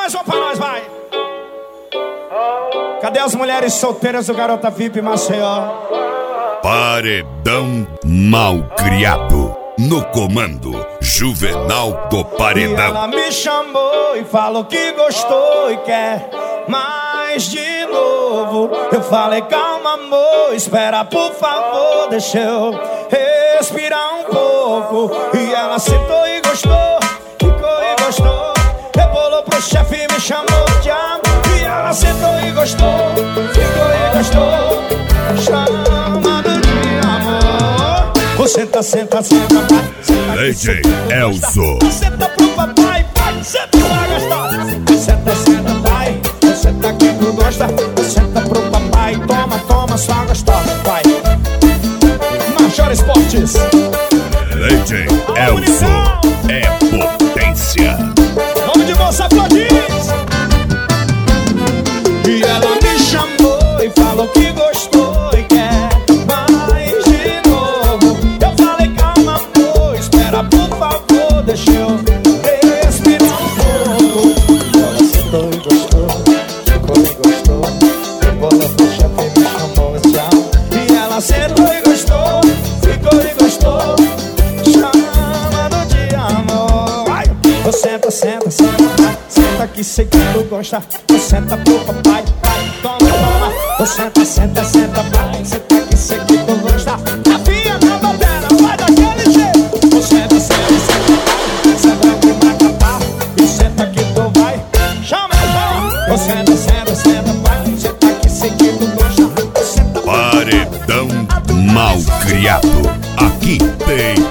mais um pra nós, vai. Cadê as mulheres solteiras do Garota VIP Maceió? Paredão Malcriado. No comando, Juvenal do Paredão. E ela me chamou e falou que gostou e quer mais de novo. Eu falei, calma amor, espera por favor, deixa eu respirar um pouco. E ela sentou e gostou, ficou e gostou. Rebolou pro chefe e me chamou de amor. E ela sentou e gostou, ficou e gostou, chamando de amor. Você tá senta, senta, vai. DJ Elzo. Senta pro papai, vai, senta pra gastar. Senta, senta, vai. Você tá aqui, tu gosta. Senta pro papai, toma, toma, só gostosa, vai. Major Esportes. DJ Elzo é potência. Nome de moça Flodins. E ela me chamou e falou que gostou e quer mais de novo. Eu falei, calma amor, espera por favor, deixa eu respirar um pouco. Ela sentou e gostou, ficou e gostou. Rebolou pro chefe e me chamou de amor. E ela sentou e gostou, ficou e gostou, chamando de amor. Vai. Senta, senta, senta, vai. Senta que sei que tu gosta. Senta pro papai, vai, toma, toma. Senta, senta, senta, vai. Senta que sei que tu gosta. A via na bateria, vai daquele jeito. Senta, senta, senta, vai. Senta que vai cantar. E senta que tu vai. Chama, chama. Senta, senta, senta, vai. Senta que sei que tu gosta. Senta. Paredão Malcriado. Aqui tem